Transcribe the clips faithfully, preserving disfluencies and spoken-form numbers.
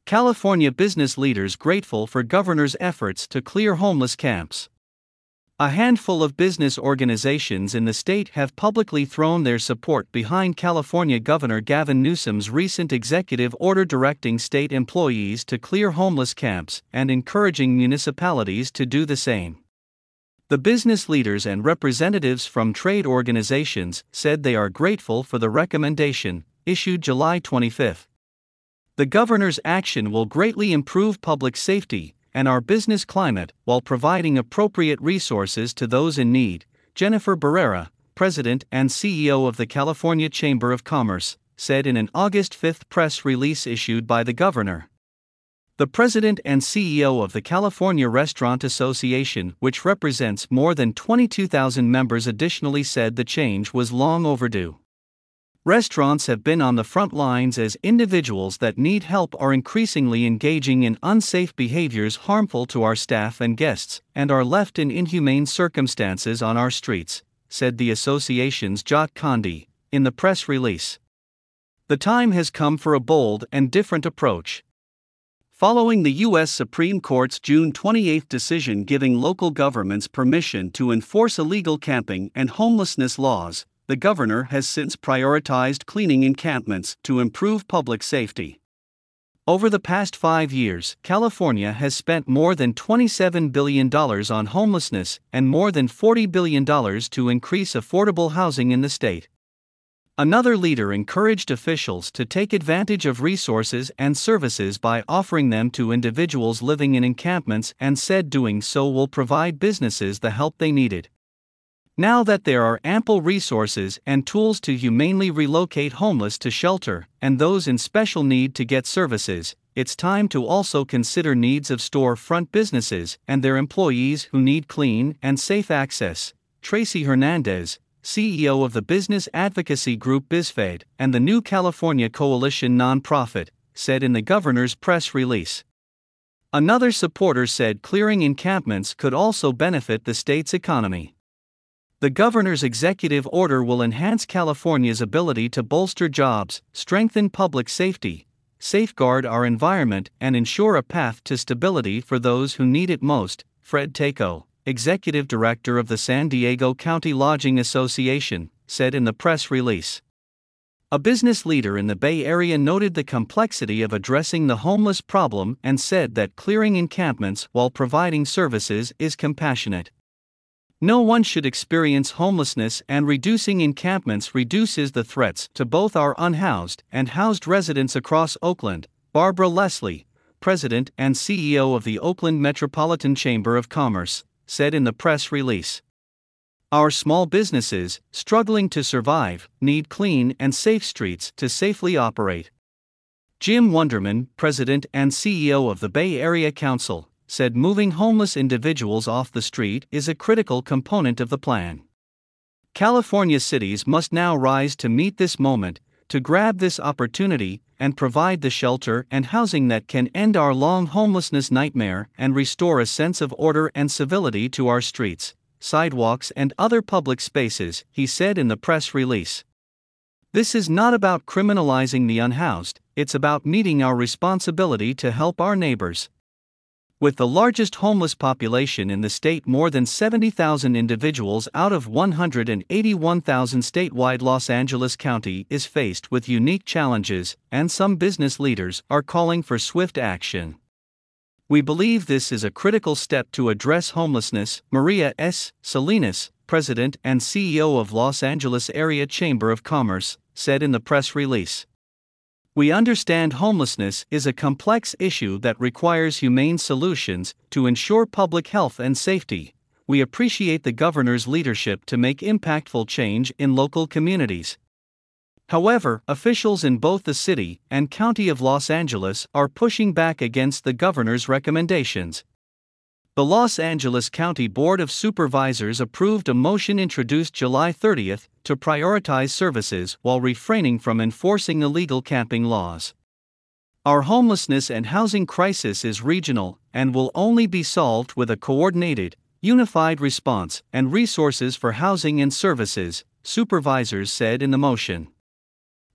California business leaders grateful for governor's efforts to clear homeless camps. A handful of business organizations in the state have publicly thrown their support behind California Governor Gavin Newsom's recent executive order directing state employees to clear homeless camps and encouraging municipalities to do the same. The business leaders and representatives from trade organizations said they are grateful for the recommendation, issued July twenty-fifth. The governor's action will greatly improve public safety and our business climate while providing appropriate resources to those in need, Jennifer Barrera, president and C E O of the California Chamber of Commerce, said in an August fifth press release issued by the governor. The president and C E O of the California Restaurant Association, which represents more than twenty-two thousand members, additionally said the change was long overdue. Restaurants have been on the front lines as individuals that need help are increasingly engaging in unsafe behaviors harmful to our staff and guests, and are left in inhumane circumstances on our streets, said the association's Jot Condi, in the press release. The time has come for a bold and different approach. Following the U S Supreme Court's June twenty-eighth decision giving local governments permission to enforce illegal camping and homelessness laws, the governor has since prioritized cleaning encampments to improve public safety. Over the past five years, California has spent more than twenty-seven billion dollars on homelessness and more than forty billion dollars to increase affordable housing in the state. Another leader encouraged officials to take advantage of resources and services by offering them to individuals living in encampments and said doing so will provide businesses the help they needed. Now that there are ample resources and tools to humanely relocate homeless to shelter and those in special need to get services, it's time to also consider needs of store-front businesses and their employees who need clean and safe access. Tracy Hernandez, C E O of the business advocacy group BizFed and the New California Coalition nonprofit, said in the governor's press release. Another supporter said clearing encampments could also benefit the state's economy. The governor's executive order will enhance California's ability to bolster jobs, strengthen public safety, safeguard our environment, and ensure a path to stability for those who need it most, Fred Taco, executive director of the San Diego County Lodging Association, said in the press release. A business leader in the Bay Area noted the complexity of addressing the homeless problem and said that clearing encampments while providing services is compassionate. No one should experience homelessness, and reducing encampments reduces the threats to both our unhoused and housed residents across Oakland, Barbara Leslie, president and C E O of the Oakland Metropolitan Chamber of Commerce, said in the press release. Our small businesses, struggling to survive, need clean and safe streets to safely operate. Jim Wunderman, president and C E O of the Bay Area Council, said moving homeless individuals off the street is a critical component of the plan. California cities must now rise to meet this moment, to grab this opportunity, and provide the shelter and housing that can end our long homelessness nightmare and restore a sense of order and civility to our streets, sidewalks, and other public spaces, he said in the press release. This is not about criminalizing the unhoused, it's about meeting our responsibility to help our neighbors. With the largest homeless population in the state, more than seventy thousand individuals out of one hundred eighty-one thousand statewide, Los Angeles County is faced with unique challenges, and some business leaders are calling for swift action. We believe this is a critical step to address homelessness, Maria S. Salinas, president and C E O of Los Angeles Area Chamber of Commerce, said in the press release. We understand homelessness is a complex issue that requires humane solutions to ensure public health and safety. We appreciate the governor's leadership to make impactful change in local communities. However, officials in both the city and county of Los Angeles are pushing back against the governor's recommendations. The Los Angeles County Board of Supervisors approved a motion introduced July thirtieth to prioritize services while refraining from enforcing illegal camping laws. Our homelessness and housing crisis is regional and will only be solved with a coordinated, unified response and resources for housing and services, supervisors said in the motion.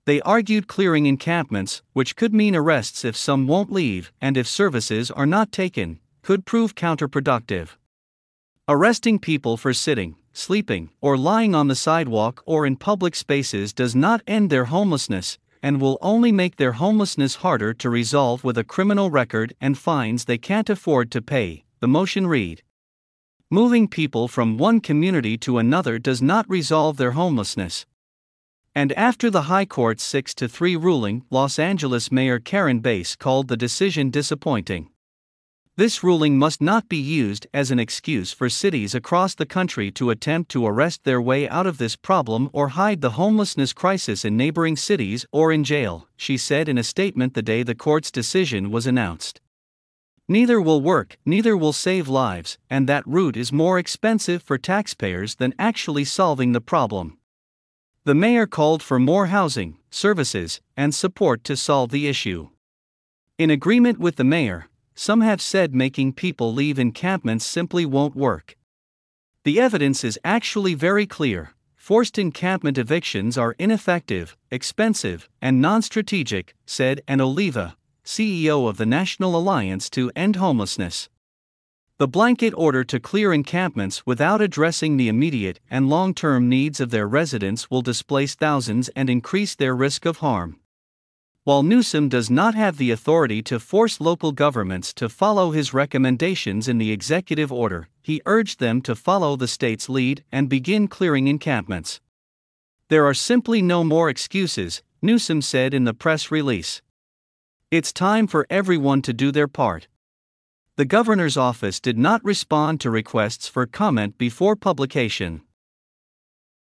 They argued clearing encampments, which could mean arrests if some won't leave and if services are not taken, could prove counterproductive. Arresting people for sitting, sleeping, or lying on the sidewalk or in public spaces does not end their homelessness, and will only make their homelessness harder to resolve with a criminal record and fines they can't afford to pay, the motion read. Moving people from one community to another does not resolve their homelessness. And after the High Court's six to three ruling, Los Angeles Mayor Karen Bass called the decision disappointing. This ruling must not be used as an excuse for cities across the country to attempt to arrest their way out of this problem or hide the homelessness crisis in neighboring cities or in jail, she said in a statement the day the court's decision was announced. Neither will work, neither will save lives, and that route is more expensive for taxpayers than actually solving the problem. The mayor called for more housing, services, and support to solve the issue. In agreement with the mayor, some have said making people leave encampments simply won't work. The evidence is actually very clear. Forced encampment evictions are ineffective, expensive, and non-strategic, said Ann Oliva, C E O of the National Alliance to End Homelessness. The blanket order to clear encampments without addressing the immediate and long-term needs of their residents will displace thousands and increase their risk of harm. While Newsom does not have the authority to force local governments to follow his recommendations in the executive order, he urged them to follow the state's lead and begin clearing encampments. There are simply no more excuses, Newsom said in the press release. It's time for everyone to do their part. The governor's office did not respond to requests for comment before publication.